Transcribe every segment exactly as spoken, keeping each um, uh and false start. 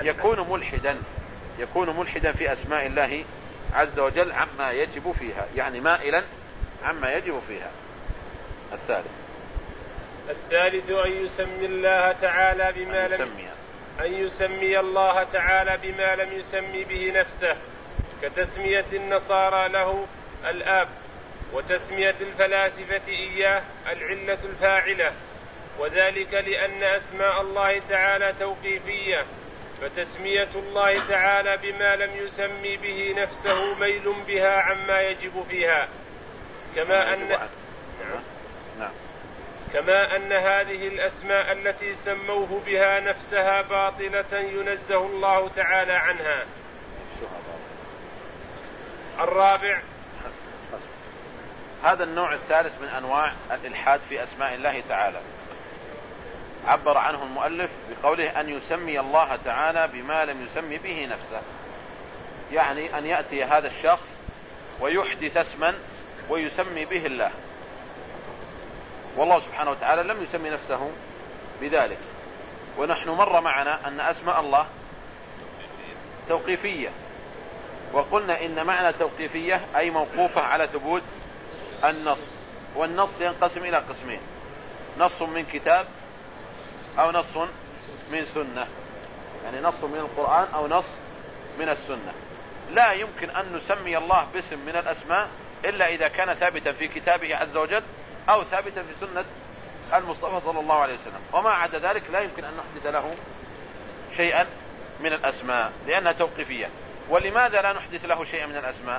يكون ملحدا يكون ملحدا في أسماء الله عز وجل عما يجب فيها، يعني مائلا عما يجب فيها. الثالث الثالث أن يسمي الله تعالى بما لم أن يسمي الله تعالى بما لم يسمي به نفسه، كتسمية النصارى له الآب، وتسمية الفلاسفة إياه العلة الفاعلة، وذلك لأن أسماء الله تعالى توقيفية، فتسمية الله تعالى بما لم يسمي به نفسه ميل بها عما يجب فيها، كما أن نعم. كما أن هذه الأسماء التي سموه بها نفسها باطلة ينزه الله تعالى عنها. الرابع هذا النوع الثالث من أنواع الإلحاد في أسماء الله تعالى، عبر عنه المؤلف بقوله أن يسمي الله تعالى بما لم يسمي به نفسه، يعني أن يأتي هذا الشخص ويحدث اسما ويسمي به الله، والله سبحانه وتعالى لم يسمي نفسه بذلك. ونحن مر معنا أن أسماء الله توقيفية، وقلنا إن معنى توقيفية أي موقوفة على ثبوت النص، والنص ينقسم إلى قسمين: نص من كتاب أو نص من سنة، يعني نص من القرآن أو نص من السنة. لا يمكن أن نسمي الله باسم من الأسماء إلا إذا كان ثابتا في كتابه عز وجل أو ثابتا في سنة المصطفى صلى الله عليه وسلم، وما عدا ذلك لا يمكن أن نحدث له شيئا من الأسماء لأنها توقيفية. ولماذا لا نحدث له شيئا من الأسماء؟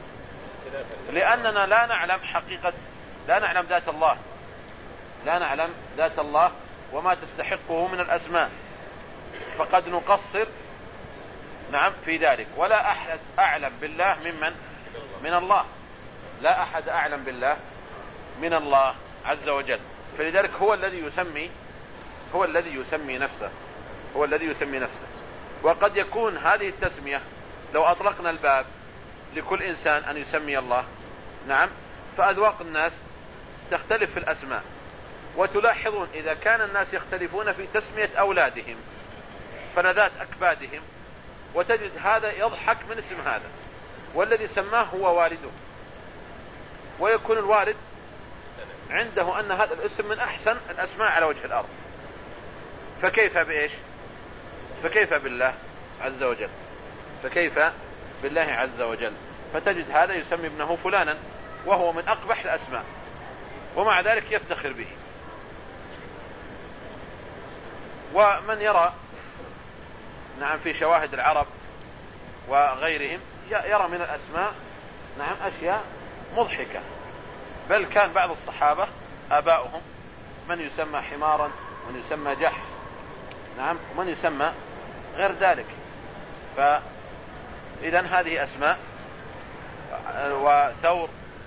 لأننا لا نعلم حقيقة، لا نعلم ذات الله، لا نعلم ذات الله وما تستحقه من الأسماء، فقد نقصر نعم في ذلك. ولا أحد أعلم بالله ممن من الله، لا أحد أعلم بالله من الله عز وجل، فلذلك هو الذي يسمي هو الذي يسمي نفسه هو الذي يسمي نفسه. وقد يكون هذه التسمية لو أطلقنا الباب لكل إنسان أن يسمي الله، نعم، فأذواق الناس تختلف في الأسماء. وتلاحظون إذا كان الناس يختلفون في تسمية أولادهم فلذات أكبادهم، وتجد هذا يضحك من اسم هذا والذي سماه هو والده، ويكون الوالد عنده أن هذا الاسم من أحسن الأسماء على وجه الأرض، فكيف بإيش؟ فكيف بالله عز وجل؟ فكيف بالله عز وجل؟ فتجد هذا يسمي ابنه فلانا وهو من أقبح الأسماء، ومع ذلك يفتخر به. ومن يرى نعم في شواهد العرب وغيرهم يرى من الأسماء نعم أشياء مضحكة، بل كان بعض الصحابة آباؤهم من يسمى حمارا، من يسمى جحش، نعم، ومن يسمى غير ذلك. فإذا هذه أسماء. وثور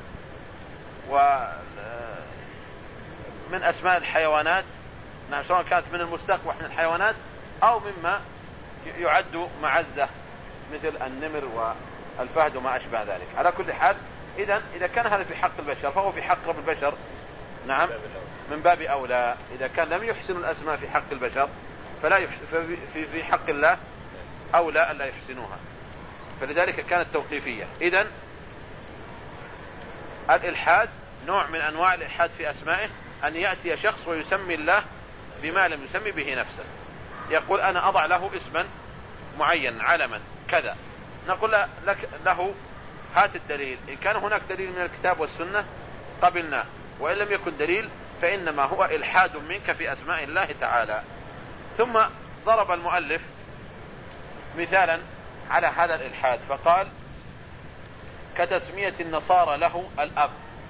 ومن أسماء الحيوانات، نعم، سواء كانت من المستقبح من الحيوانات أو مما يعد معزة مثل النمر والفهد وما أشبه ذلك. على كل حال، إذا إذا كان هذا في حق البشر فهو في حق رب البشر نعم من باب أولى. إذا كان لم يحسن الأسماء في حق البشر فلا يحسن في في حق الله أولى ألا يحسنوها، فلذلك كانت توقيفية. إذن الإلحاد نوع من أنواع الإلحاد في أسمائه، أن يأتي شخص ويسمي الله بما لم يسمي به نفسه، يقول أنا أضع له اسما معين علما كذا، نقول لك له هات الدليل، إن كان هناك دليل من الكتاب والسنة قبلناه، وإن لم يكن دليل فإنما هو إلحاد منك في أسماء الله تعالى. ثم ضرب المؤلف مثالا على هذا الإلحاد فقال: كتسمية النصارى له الأب.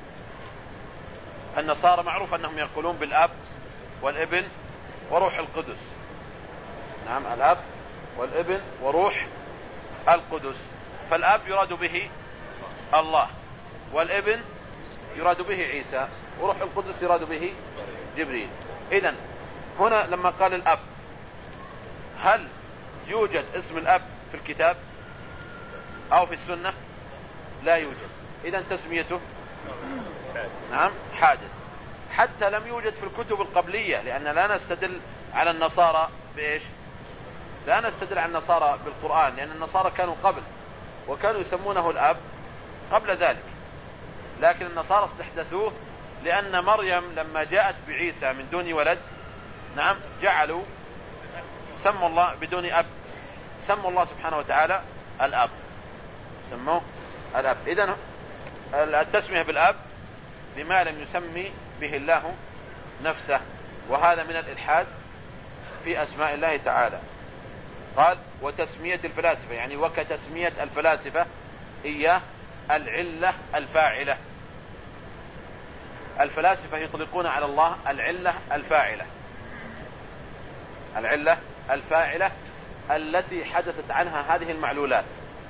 النصارى معروف أنهم يقولون بالأب والابن وروح القدس، نعم، الأب والابن وروح القدس. فالأب يراد به الله، والابن يراد به عيسى، وروح القدس يراد به جبريل. إذن هنا لما قال الأب، هل يوجد اسم الأب في الكتاب أو في السنة؟ لا يوجد. إذن تسميته نعم حادث، حتى لم يوجد في الكتب القبلية، لأن لا نستدل على النصارى بإيش؟ لا نستدل على النصارى بالقرآن، لأن النصارى كانوا قبل وكانوا يسمونه الأب قبل ذلك، لكن النصارى استحدثوه لأن مريم لما جاءت بعيسى من دون ولد، نعم، جعلوا سموا الله بدون أب، سموا الله سبحانه وتعالى الأب، سموه الأب. إذن التسمية بالأب لما لم يسمي به الله نفسه، وهذا من الإلحاد في أسماء الله تعالى. قال وتسمية الفلاسفة، يعني وكتسمية الفلاسفة إياه العلة الفاعلة. الفلاسفة يطلقون على الله العلة الفاعلة، العلة الفاعلة التي حدثت عنها هذه المعلولات،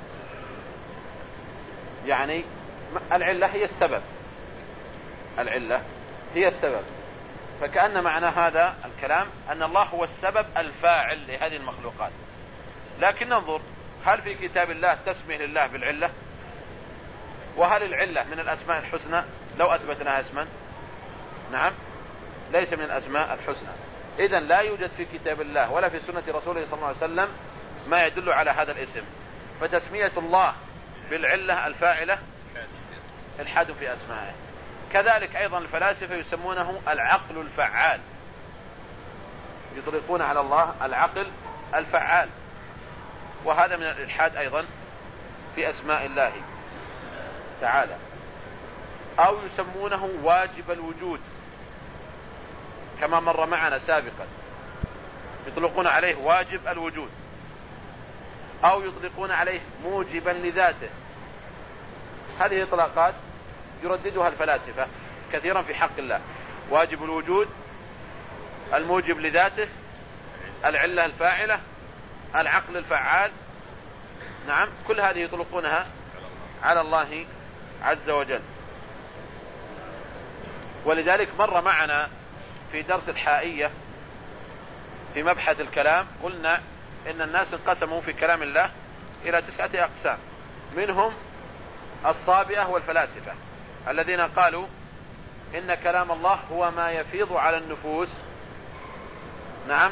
يعني العلة هي السبب، العلة هي السبب. فكأن معنى هذا الكلام أن الله هو السبب الفاعل لهذه المخلوقات. لكن ننظر، هل في كتاب الله تسمية لله بالعلة؟ وهل العلة من الأسماء الحسنى لو أثبتناها اسما؟ نعم، ليس من الأسماء الحسنى. إذن لا يوجد في كتاب الله ولا في سنة رسوله صلى الله عليه وسلم ما يدل على هذا الاسم. فتسمية الله بالعلة الفاعلة الحاد في أسمائه. كذلك أيضا الفلاسفة يسمونه العقل الفعال، يطلقون على الله العقل الفعال، وهذا من الإلحاد أيضا في أسماء الله تعالى. أو يسمونه واجب الوجود كما مر معنا سابقا، يطلقون عليه واجب الوجود، أو يطلقون عليه موجبا لذاته. هذه إطلاقات يرددها الفلاسفة كثيرا في حق الله: واجب الوجود، الموجب لذاته، العلة الفاعلة، العقل الفعال. نعم، كل هذه يطلقونها على الله عز وجل. ولذلك مر معنا في درس الحائية في مبحث الكلام قلنا إن الناس انقسموا في كلام الله إلى تسعة أقسام، منهم الصابئة والفلاسفة الذين قالوا إن كلام الله هو ما يفيض على النفوس، نعم،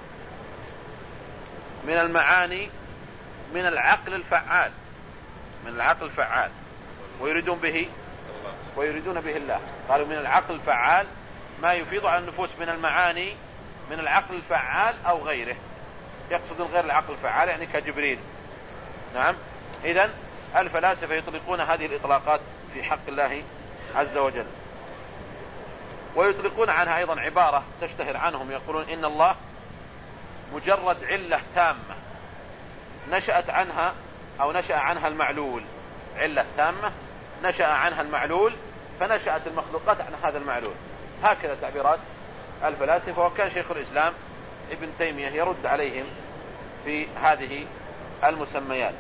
من المعاني من العقل الفعال، من العقل الفعال، ويريدون به ويريدون به الله. قالوا من العقل الفعال ما يفيض على النفوس من المعاني من العقل الفعال أو غيره، يقصدون غير العقل الفعال يعني كجبريل. نعم، إذن الفلاسفة يطلقون هذه الإطلاقات في حق الله عز وجل. ويطلقون عنها أيضا عبارة تشتهر عنهم، يقولون إن الله مجرد علة تامة نشأت عنها أو نشأ عنها المعلول، علة تامة نشأ عنها المعلول فنشأت المخلوقات عن هذا المعلول. هكذا تعبيرات الفلاسفة، وكان شيخ الإسلام ابن تيمية يرد عليهم في هذه المسميات.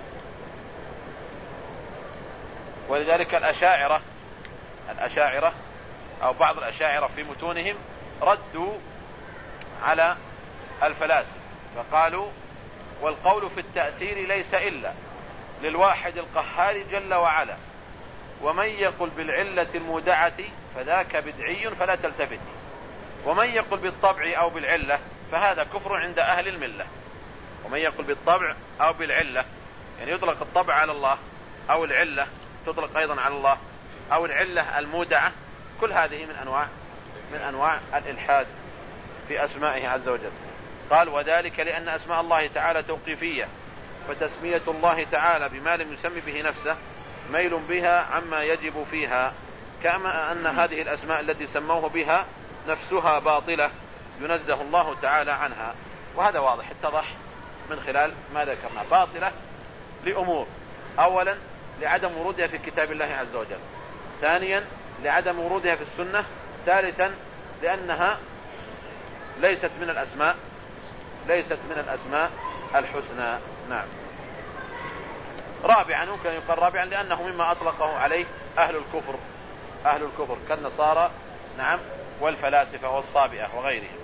ولذلك الأشاعرة الأشاعرة أو بعض الأشاعرة في متونهم ردوا على الفلاسفة فقالوا: والقول في التأثير ليس إلا للواحد القهار جل وعلا، ومن يقل بالعلة المودعة فذاك بدعي فلا تلتفتي، ومن يقل بالطبع أو بالعلة فهذا كفر عند أهل الملة. ومن يقل بالطبع أو بالعلة يعني يطلق الطبع على الله، أو العلة تطلق أيضا على الله، أو العلة المودعة، كل هذه من أنواع من أنواع الإلحاد في أسمائه عز وجل. قال: وذلك لأن أسماء الله تعالى توقيفية، فتسمية الله تعالى بما لم يسمي به نفسه ميل بها عما يجب فيها، كما أن هذه الأسماء التي سموه بها نفسها باطلة ينزه الله تعالى عنها. وهذا واضح اتضح من خلال ما ذكرنا. باطلة لأمور: أولا لعدم ورودها في كتاب الله عز وجل، ثانيا لعدم ورودها في السنة، ثالثا لأنها ليست من الأسماء ليست من الأسماء الحسنى. نعم. رابعا ممكن يقال رابعا لأنه مما أطلقه عليه أهل الكفر أهل الكفر كالنصارى، نعم، والفلاسفة والصابئة وغيرهم.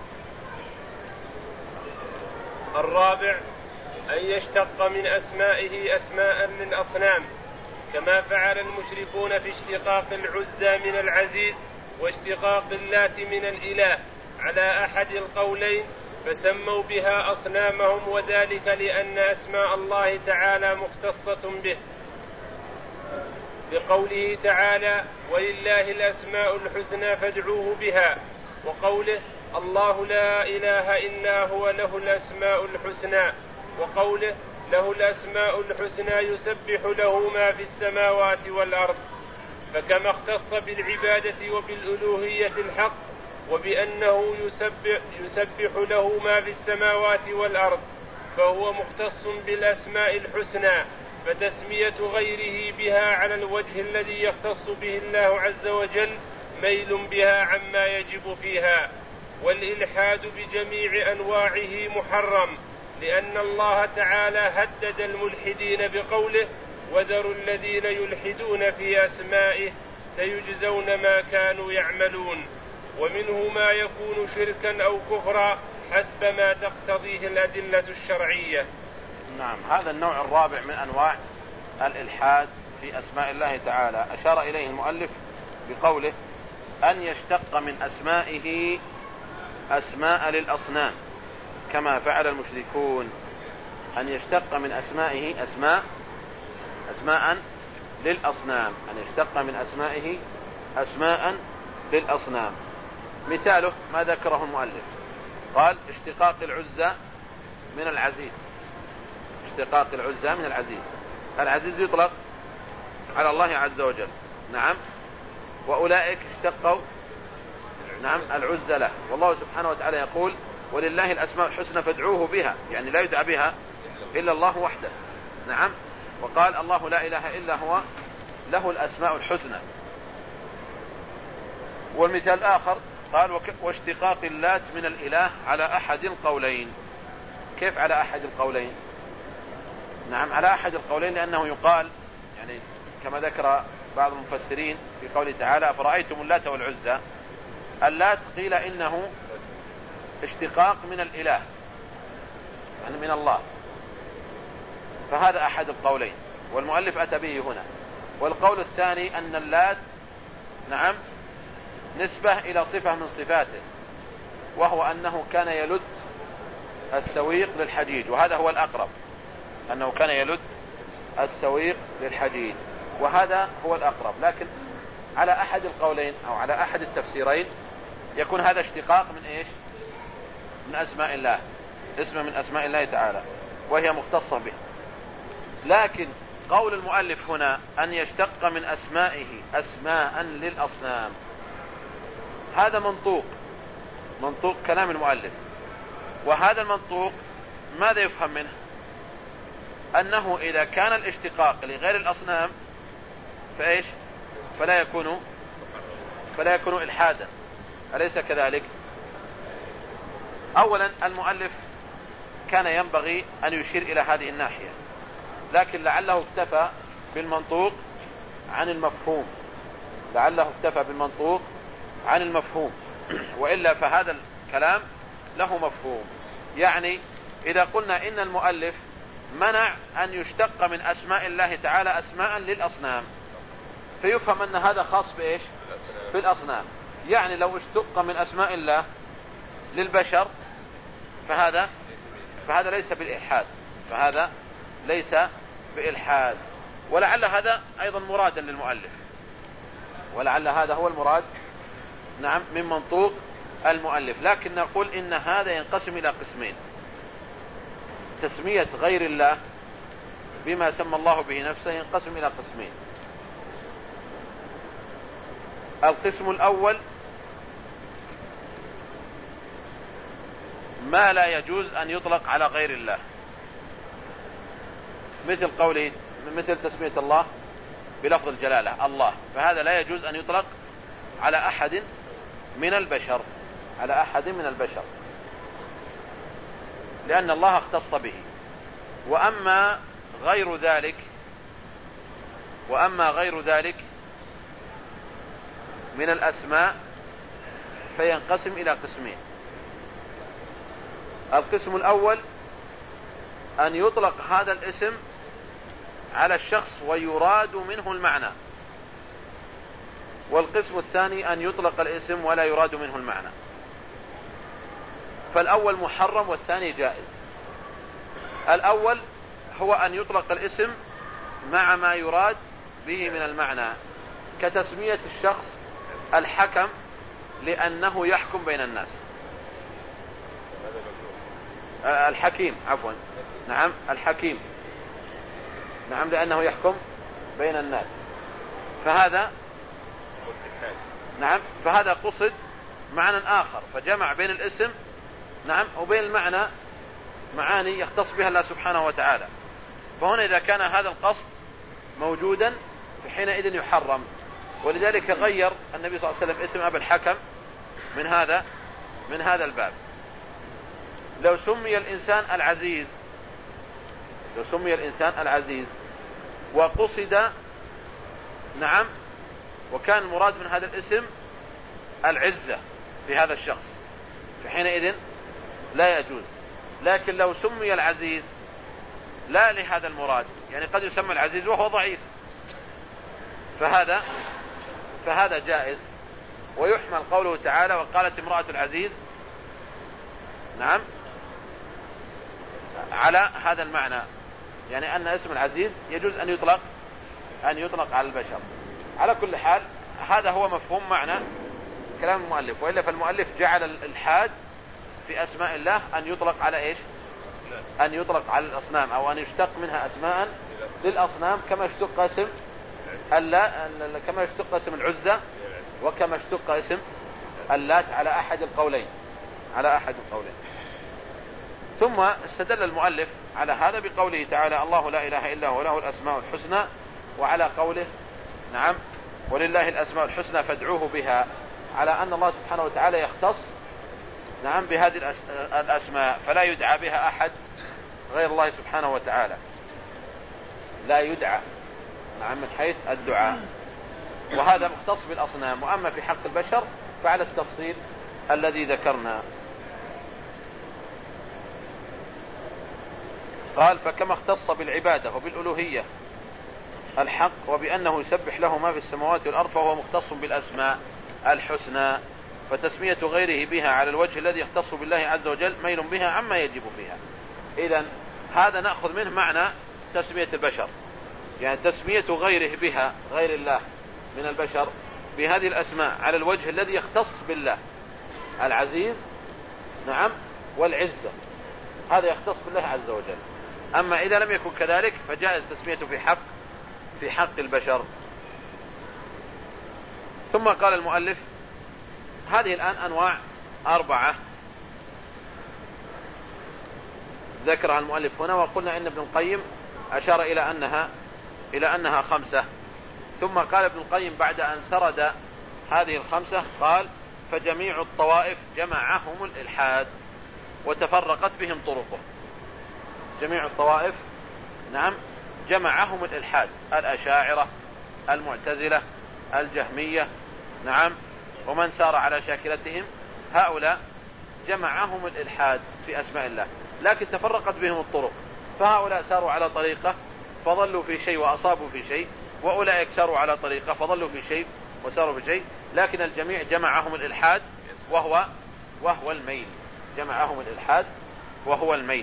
الرابع أن يشتق من أسمائه أسماء للأصنام، كما فعل المشركون في اشتقاق العزى من العزيز واشتقاق اللات من الإله على أحد القولين، فسموا بها أصنامهم، وذلك لأن أسماء الله تعالى مختصة به، لقوله تعالى ولله الأسماء الحسنى فادعوه بها، وقوله الله لا إله إلا هو له الأسماء الحسنى، وقوله له الأسماء الحسنى يسبح له ما في السماوات والأرض. فكما اختص بالعبادة وبالألوهية الحق وبأنه يسبح, يسبح له ما في السماوات والأرض، فهو مختص بالأسماء الحسنى، فتسمية غيره بها على الوجه الذي يختص به الله عز وجل ميل بها عما يجب فيها. والإلحاد بجميع أنواعه محرم، لأن الله تعالى هدد الملحدين بقوله وذروا الذين يلحدون في أسمائه سيجزون ما كانوا يعملون. ومنه ما يكون شركا أو كفرا حسب ما تقتضيه الأدلة الشرعية. نعم، هذا النوع الرابع من أنواع الإلحاد في أسماء الله تعالى أشار إليه المؤلف بقوله أن يشتق من أسمائه أسماء للأصنام كما فعل المشركون، أن يشتق من أسمائه أسماء أسماء للأصنام، أن يشتق من أسمائه أسماء للأصنام. مثاله ما ذكره المؤلف، قال اشتقاق العزى من العزيز، اشتقاق العزى من العزيز. العزيز يطلق على الله عز وجل، نعم، وأولئك اشتقوا نعم العزى له، والله سبحانه وتعالى يقول ولله الأسماء الحسنى فادعوه بها، يعني لا يدعى بها إلا الله وحده، نعم. وقال الله لا إله إلا هو له الأسماء الحسنى. والمثال الآخر قال واشتقاق اللات من الإله على أحد القولين. كيف على أحد القولين؟ نعم على أحد القولين، لأنه يقال يعني كما ذكر بعض المفسرين في قوله تعالى فرأيتم اللات والعزى، اللات قيل إنه اشتقاق من الإله يعني من الله، فهذا أحد القولين والمؤلف أتى به هنا. والقول الثاني أن اللات نعم نسبة إلى صفة من صفاته، وهو أنه كان يلد السويق للحجيج، وهذا هو الأقرب، أنه كان يلد السويق للحجيج، وهذا هو الأقرب. لكن على أحد القولين أو على أحد التفسيرين يكون هذا اشتقاق من إيش؟ من أسماء الله، اسم من أسماء الله تعالى وهي مختصة به. لكن قول المؤلف هنا أن يشتق من أسمائه أسماء للأصنام، هذا منطوق منطوق كلام المؤلف، وهذا المنطوق ماذا يفهم منه؟ أنه إذا كان الاشتقاق لغير الأصنام فإيش؟ فلا يكون فلا يكون إلحادا، أليس كذلك؟ أولا المؤلف كان ينبغي أن يشير إلى هذه الناحية، لكن لعله اكتفى بالمنطوق عن المفهوم، لعله اكتفى بالمنطوق عن المفهوم، وإلا فهذا الكلام له مفهوم. يعني إذا قلنا إن المؤلف منع أن يشتق من أسماء الله تعالى أسماء للأصنام، فيفهم أن هذا خاص بإيش؟ بالأصنام. يعني لو اشتق من أسماء الله للبشر فهذا فهذا ليس بالإلحاد، فهذا ليس بإلحاد. ولعل هذا أيضا مرادا للمؤلف، ولعل هذا هو المراد نعم من منطوق المؤلف. لكن نقول إن هذا ينقسم إلى قسمين: تسمية غير الله بما سمى الله به نفسه ينقسم إلى قسمين. القسم الأول ما لا يجوز أن يطلق على غير الله، مثل قوله مثل تسمية الله بلفظ الجلالة الله، فهذا لا يجوز أن يطلق على أحد من البشر على أحد من البشر لأن الله اختص به. وأما غير ذلك وأما غير ذلك من الأسماء فينقسم إلى قسمين: القسم الأول أن يطلق هذا الاسم على الشخص ويراد منه المعنى، والقسم الثاني أن يطلق الاسم ولا يراد منه المعنى. فالأول محرم والثاني جائز. الأول هو أن يطلق الاسم مع ما يراد به من المعنى، كتسمية الشخص الحكم لأنه يحكم بين الناس، الحكيم عفوا نعم الحكيم نعم لأنه يحكم بين الناس، فهذا نعم فهذا قصد معنى آخر، فجمع بين الاسم نعم وبين المعنى معاني يختص بها الله سبحانه وتعالى. فهنا إذا كان هذا القصد موجودا فحينئذ يحرم، ولذلك غير النبي صلى الله عليه وسلم اسم أبي الحكم من هذا من هذا الباب. لو سمي الإنسان العزيز لو سمي الإنسان العزيز وقصد نعم وكان المراد من هذا الاسم العزة في هذا الشخص فحينئذ لا يجوز. لكن لو سمي العزيز لا لهذا المراد، يعني قد يسمى العزيز وهو ضعيف، فهذا فهذا جائز. ويحمل قوله تعالى وقالت امرأة العزيز نعم على هذا المعنى، يعني أن اسم العزيز يجوز أن يطلق أن يطلق على البشر. على كل حال هذا هو مفهوم معنى كلام المؤلف، وإلا فالمؤلف جعل الإلحاد في أسماء الله أن يطلق على إيش؟ أن يطلق على الأصنام، أو أن يشتق منها أسماء للأصنام، كما اشتق اسم اللا كما اشتق اسم العزة، وكما اشتق اسم اللات على أحد القولين على أحد القولين. ثم استدل المؤلف على هذا بقوله تعالى الله لا إله إلا هو له الأسماء الحسنى، وعلى قوله نعم ولله الأسماء الحسنى فادعوه بها، على أن الله سبحانه وتعالى يختص نعم بهذه الأسماء فلا يدعى بها أحد غير الله سبحانه وتعالى، لا يدعى نعم من حيث الدعاء، وهذا مختص بالأصنام. وأما في حق البشر فعلى التفصيل الذي ذكرنا. قال فكما اختص بالعبادة وبالألوهية الحق وبأنه يسبح له ما في السماوات والأرض فهو مختص بالأسماء الحسنى، فتسمية غيره بها على الوجه الذي يختص بالله عز وجل ميل بها عما يجب فيها. إذن هذا نأخذ منه معنى تسمية البشر، يعني تسمية غيره بها غير الله من البشر بهذه الأسماء على الوجه الذي يختص بالله، العزيز نعم والعزة، هذا يختص بالله عز وجل. أما إذا لم يكن كذلك فجائز تسميته في حق في حق البشر. ثم قال المؤلف هذه الآن أنواع أربعة ذكرها المؤلف هنا، وقلنا إن ابن القيم أشار إلى أنها إلى أنها خمسة. ثم قال ابن القيم بعد أن سرد هذه الخمسة قال فجميع الطوائف جمعهم الإلحاد وتفرقت بهم طرقه. جميع الطوائف نعم جمعهم الإلحاد، الأشاعرة المعتزلة الجهمية نعم ومن سار على شاكلتهم، هؤلاء جمعهم الإلحاد في أسماء الله، لكن تفرقت بهم الطرق، فهؤلاء ساروا على طريقة فضلوا في شيء وأصابوا في شيء، وأولئك ساروا على طريقة فضلوا في شيء وساروا في شيء، لكن الجميع جمعهم الإلحاد وهو وهو الميل، جمعهم الإلحاد وهو الميل.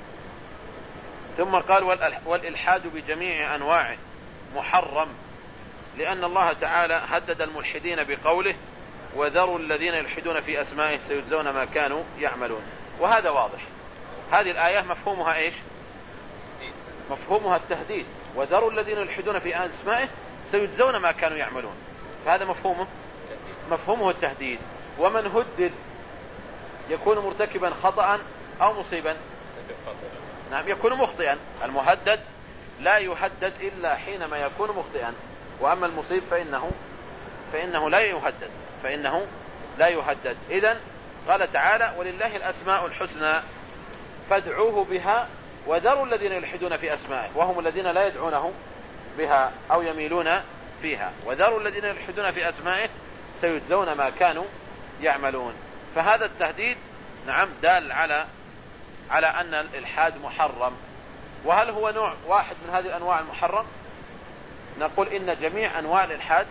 ثم قال والإلحاد بجميع أنواعه محرم، لأن الله تعالى هدد الملحدين بقوله وذروا الذين يلحدون في أسمائه سيجزون ما كانوا يعملون. وهذا واضح، هذه الآية مفهومها إيش؟ مفهومها التهديد، وذروا الذين يلحدون في أسمائه سيجزون ما كانوا يعملون، فهذا مفهومه مفهومه التهديد. ومن هدد يكون مرتكبا خطأ أو مصيبا؟ نعم يكون مخطئا. المهدد لا يهدد إلا حينما يكون مخطئا، وأما المصيب فإنه فإنه لا يهدد فإنه لا يهدد. إذن قال تعالى ولله الأسماء الحسنى فادعوه بها وذروا الذين يلحدون في أسمائه، وهم الذين لا يدعونه بها أو يميلون فيها. وذروا الذين يلحدون في أسمائه سيجزون ما كانوا يعملون. فهذا التهديد نعم دال على على أن الإلحاد محرم. وهل هو نوع واحد من هذه الأنواع المحرم؟ نقول إن جميع أنواع الإلحاد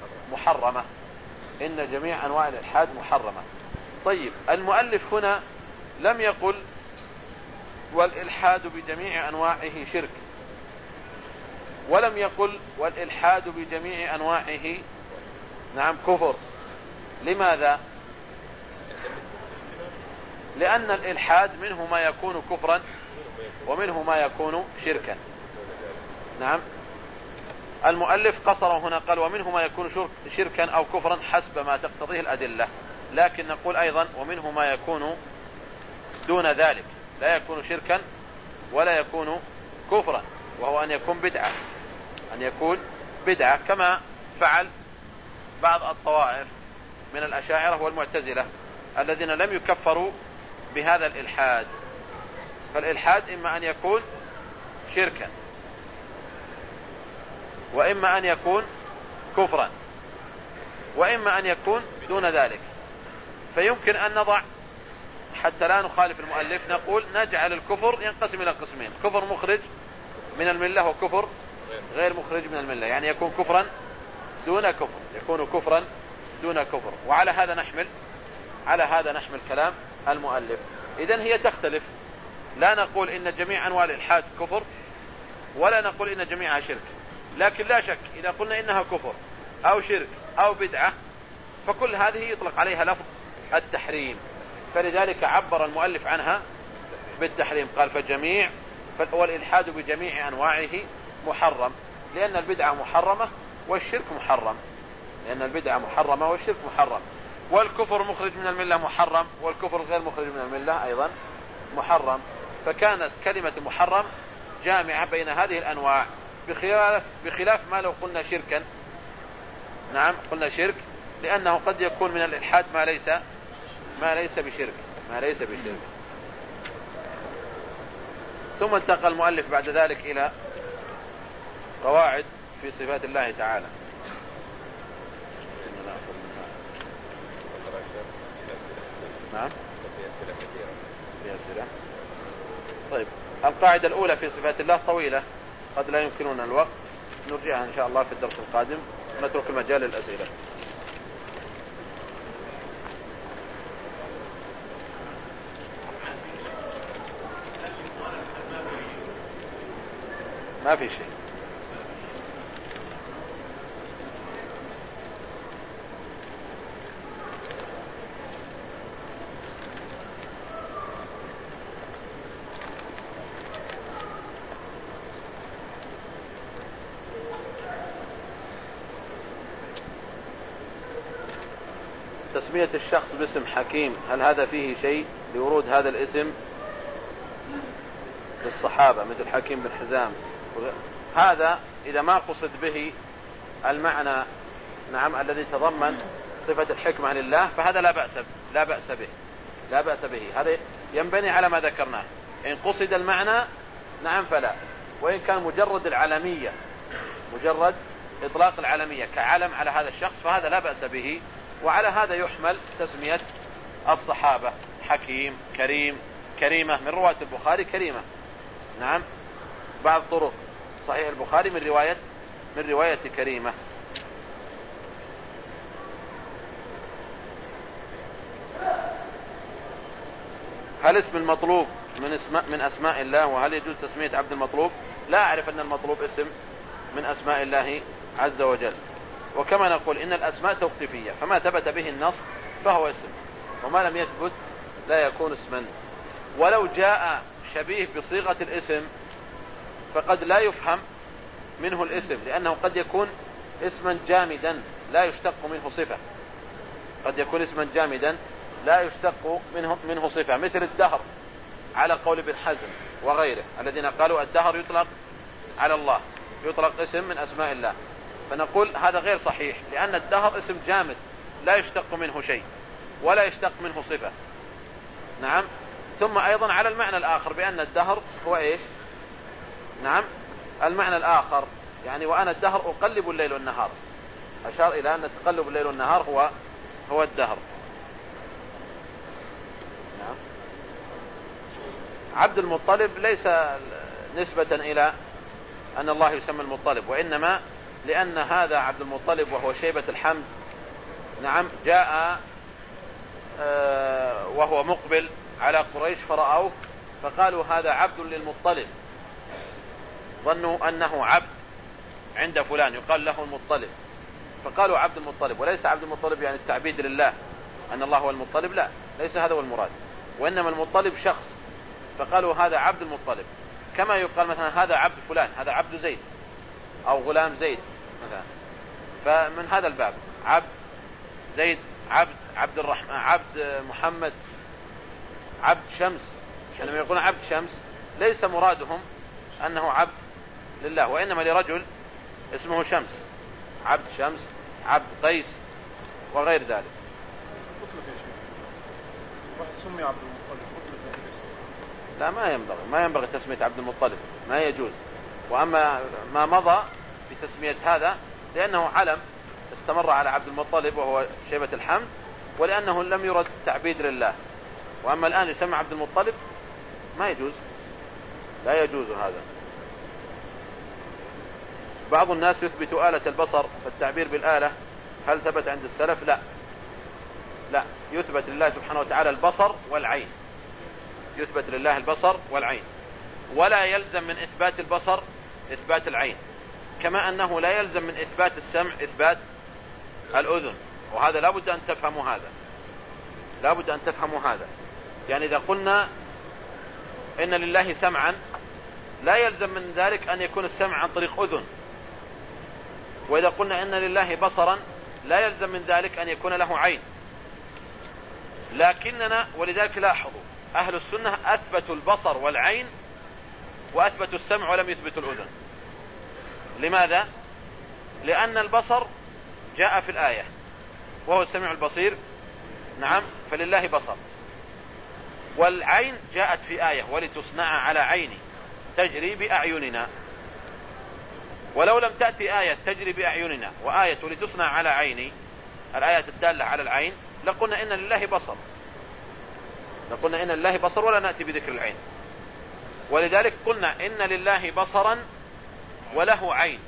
محرمة، إن جميع أنواع الإلحاد محرمة. طيب المؤلف هنا لم يقل والإلحاد بجميع أنواعه شرك، ولم يقل والإلحاد بجميع أنواعه نعم كفر. لماذا؟ لأن الإلحاد منه ما يكون كفرا ومنه ما يكون شركا. نعم، المؤلف قصر هنا قال ومنه ما يكون شركا أو كفرا حسب ما تقتضيه الأدلة، لكن نقول أيضا ومنه ما يكون دون ذلك، لا يكون شركا ولا يكون كفرا، وهو أن يكون بدعة، أن يكون بدعة كما فعل بعض الطوائف من الأشاعرة والمعتزلة الذين لم يكفروا بهذا الإلحاد. فالإلحاد إما أن يكون شركا وإما أن يكون كفرا وإما أن يكون دون ذلك. فيمكن أن نضع حتى لا نخالف المؤلف، نقول نجعل الكفر ينقسم إلى قسمين: كفر مخرج من الملة وكفر غير مخرج من الملة، يعني يكون كفرا دون كفر، يكون كفرا دون كفر. وعلى هذا نحمل على هذا نحمل كلام المؤلف. إذن هي تختلف، لا نقول إن جميع أنواع الإلحاد كفر ولا نقول إن جميعها شرك، لكن لا شك إذا قلنا إنها كفر أو شرك أو بدعة فكل هذه يطلق عليها لفظ التحريم، فلذلك عبر المؤلف عنها بالتحريم، قال فجميع والإلحاد بجميع أنواعه محرم، لأن البدعة محرمة والشرك محرم، لأن البدعة محرمة والشرك محرم، والكفر مخرج من الملة محرم، والكفر غير مخرج من الملة أيضا محرم. فكانت كلمة محرم جامعة بين هذه الأنواع، بخلاف, بخلاف ما لو قلنا شركا. نعم، قلنا شرك لأنه قد يكون من الإلحاد ما ليس ما ليس بشرك ما ليس بشرك. ثم انتقل المؤلف بعد ذلك إلى قواعد في صفات الله تعالى. نعم، في أسئلة. طيب، القاعدة الأولى في صفات الله طويلة قد لا يمكننا الوقت، نرجعها إن شاء الله في الدرس القادم، نترك المجال للأسئلة. ما في شيء. تسمية الشخص باسم حكيم، هل هذا فيه شيء لورود هذا الاسم للصحابة مثل حكيم بن حزام؟ هذا إذا ما قصد به المعنى نعم الذي تضمن صفة الحكمة لله فهذا لا بأس لا بأس به لا بأس به هذا ينبني على ما ذكرناه. إن قصد المعنى نعم فلا، وإن كان مجرد العلمية مجرد إطلاق العلمية كعلم على هذا الشخص فهذا لا بأس به. وعلى هذا يحمل تسمية الصحابة حكيم، كريم، كريمة من رواية البخاري كريمة. نعم، بعض طرق صحيح البخاري من رواية من رواية كريمة. هل اسم المطلوب من اسماء من أسماء الله، وهل يجوز تسمية عبد المطلوب؟ لا أعرف أن المطلوب اسم من أسماء الله عز وجل. وكما نقول إن الأسماء توقيفية، فما ثبت به النص فهو اسم، وما لم يثبت لا يكون اسما. ولو جاء شبيه بصيغة الاسم فقد لا يفهم منه الاسم، لأنه قد يكون اسما جامدا لا يشتق منه صفة، قد يكون اسما جامدا لا يشتق منه منه صفة، مثل الدهر على قول ابن حزم وغيره الذين قالوا الدهر يطلق على الله، يطلق اسم من أسماء الله. فنقول هذا غير صحيح، لأن الدهر اسم جامد لا يشتق منه شيء ولا يشتق منه صفة. نعم. ثم أيضا على المعنى الآخر بأن الدهر هو إيش؟ نعم، المعنى الآخر يعني وأنا الدهر أقلب الليل والنهار، أشار إلى أن تقلب الليل والنهار هو هو الدهر. نعم. عبد المطلب ليس نسبة إلى أن الله يسمى المطلب، وإنما لأن هذا عبد المطلب وهو شيبة الحمد نعم جاء وهو مقبل على قريش فرأوك فقالوا هذا عبد للمطلب، ظنوا أنه عبد عند فلان يقال له المطلب، فقالوا عبد المطلب، وليس عبد المطلب يعني التعبيد لله أن الله هو المطلب، لا، ليس هذا هو المراد، وإنما المطلب شخص، فقالوا هذا عبد المطلب، كما يقال مثلا هذا عبد فلان، هذا عبد زيد أو غلام زيد مثلا. فمن هذا الباب عبد زيد، عبد عبد الرحمن، عبد محمد، عبد شمس، لما يقولون عبد شمس ليس مرادهم أنه عبد لله، وإنما لرجل اسمه شمس، عبد شمس، عبد قيس وغير ذلك. اطلق يا شيخ، واحد سمي عبد المطلب اطلق يا شيخ. لا، ما ينبغي ما ينبغي تسمية عبد المطلب، ما يجوز. وأما ما مضى بتسمية هذا لأنه علم استمر على عبد المطلب وهو شيبة الحمد، ولأنه لم يرد تعبيد لله. وأما الآن يسمى عبد المطلب ما يجوز، لا يجوز هذا. بعض الناس يثبت آلة البصر، فالتعبير بالآلة هل ثبت عند السلف؟ لا لا، يثبت لله سبحانه وتعالى البصر والعين، يثبت لله البصر والعين، ولا يلزم من إثبات البصر إثبات العين، كما أنه لا يلزم من إثبات السمع إثبات الأذن. وهذا لا بد أن تفهموا هذا، لا بد أن تفهموا هذا. يعني إذا قلنا إن لله سمعا لا يلزم من ذلك أن يكون السمع عن طريق أذن، وإذا قلنا إن لله بصرا لا يلزم من ذلك أن يكون له عين. لكننا ولذلك لاحظوا أهل السنة أثبتوا البصر والعين وأثبتوا السمع ولم يثبتوا الأذن. لماذا؟ لأن البصر جاء في الآية وهو السميع البصير، نعم، فلله بصر. والعين جاءت في آية ولتصنع على عيني تجري بأعيننا. ولو لم تأتي آية تجري بأعيننا وآية ولتصنع على عيني، الآيات الدالة على العين، لقلنا إن لله بصر، لقلنا إن لله بصر ولا نأتي بذكر العين. ولذلك قلنا إن لله بصرا وله عين،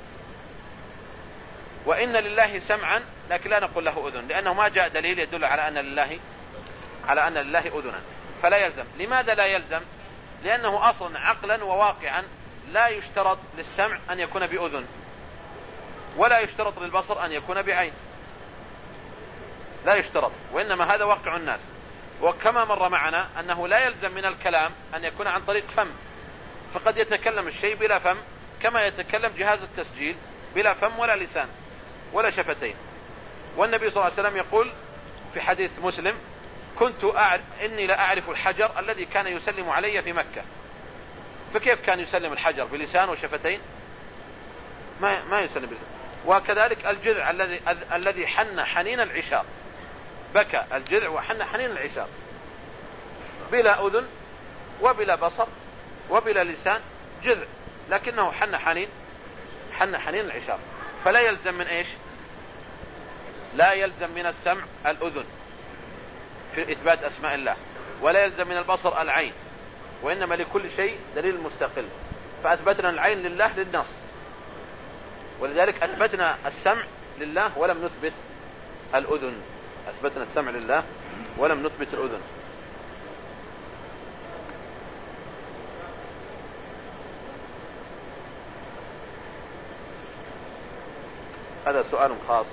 وإن لله سمعا لكن لا نقول له أذن، لأنه ما جاء دليل يدل على أن لله على أن لله أذنا، فلا يلزم. لماذا لا يلزم؟ لأنه أصلا عقلا وواقعا لا يشترط للسمع أن يكون بأذن، ولا يشترط للبصر أن يكون بعين، لا يشترط، وإنما هذا واقع الناس. وكما مر معنا أنه لا يلزم من الكلام أن يكون عن طريق فم، فقد يتكلم الشيء بلا فم، كما يتكلم جهاز التسجيل بلا فم ولا لسان ولا شفتين. والنبي صلى الله عليه وسلم يقول في حديث مسلم: كنت أعرف إني لا أعرف الحجر الذي كان يسلم علي في مكة. فكيف كان يسلم الحجر؟ بلسان وشفتين؟ ما ما يسلم بلسان. وكذلك الجذع الذي الذي حن حنين العشاق، بكى الجذع وحن حنين العشاق بلا أذن وبلا بصر وبلا لسان، جذع، لكنه حن حنين حن حنين العشاق. فلا يلزم من إيش؟ لا يلزم من السمع الأذن في إثبات أسماء الله، ولا يلزم من البصر العين، وإنما لكل شيء دليل مستقل. فأثبتنا العين لله للنص، ولذلك أثبتنا السمع لله ولم نثبت الأذن، أثبتنا السمع لله ولم نثبت الأذن. هذا سؤال خاص.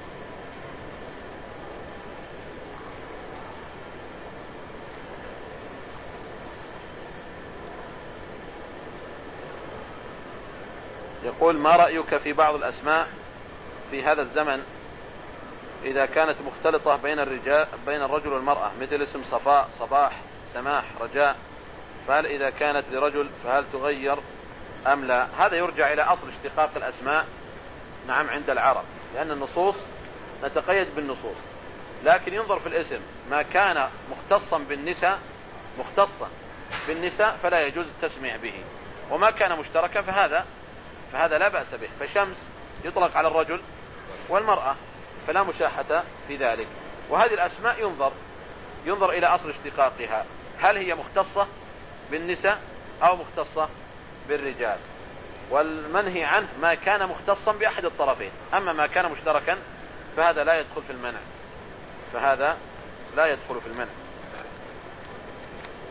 يقول: ما رأيك في بعض الأسماء في هذا الزمن إذا كانت مختلطة بين الرجال بين الرجل والمرأة، مثل اسم صفاء، صباح، سماح، رجاء، فهل إذا كانت لرجل فهل تغير أم لا؟ هذا يرجع إلى أصل اشتقاق الأسماء، نعم، عند العرب، لأن النصوص نتقيد بالنصوص، لكن ينظر في الاسم، ما كان مختصا بالنساء مختصا بالنساء فلا يجوز التسميع به، وما كان مشتركا فهذا فهذا لا بأس به. فشمس يطلق على الرجل والمرأة فلا مشاحة في ذلك. وهذه الأسماء ينظر ينظر إلى أصل اشتقاقها، هل هي مختصة بالنساء أو مختصة بالرجال. والمنهي عنه ما كان مختصا بأحد الطرفين، أما ما كان مشتركا فهذا لا يدخل في المنع، فهذا لا يدخل في المنع.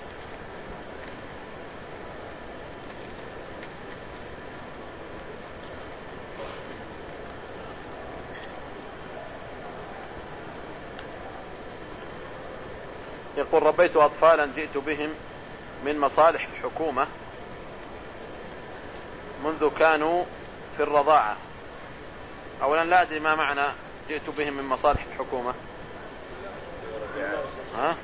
يقول ربيت أطفالا جئت بهم من مصالح الحكومة منذ كانوا في الرضاعة. أولا لا أدري ما معنى جئت بهم من مصالح الحكومة. ها؟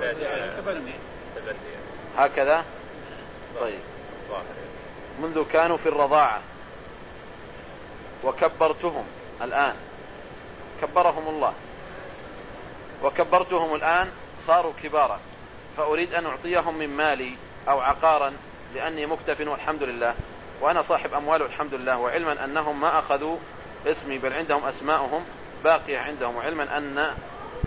هكذا. طيب منذ كانوا في الرضاعة وكبرتهم الآن، كبرهم الله وكبرتهم الآن صاروا كبارا، فأريد أن أعطيهم من مالي أو عقارا لأني مكتف والحمد لله، وأنا صاحب أموال والحمد لله، وعلما أنهم ما أخذوا اسمي بل عندهم أسماؤهم باقية عندهم، وعلما أن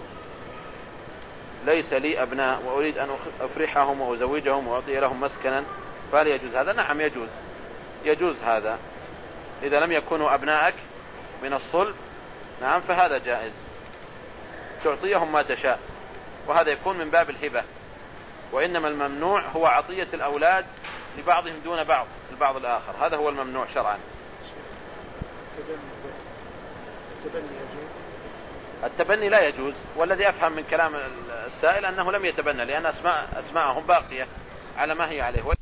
ليس لي أبناء وأريد أن أفرحهم وأزوجهم وأعطي لهم مسكنا، فهل يجوز هذا؟ نعم يجوز، يجوز هذا إذا لم يكونوا أبنائك من الصلب، نعم فهذا جائز، تعطيهم ما تشاء، وهذا يكون من باب الهبة. وإنما الممنوع هو عطية الأولاد لبعضهم دون بعض البعض الآخر، هذا هو الممنوع شرعا. التبني لا يجوز، والذي أفهم من كلام السائل أنه لم يتبنى لأن أسماء أسماءهم باقية على ما هي عليه.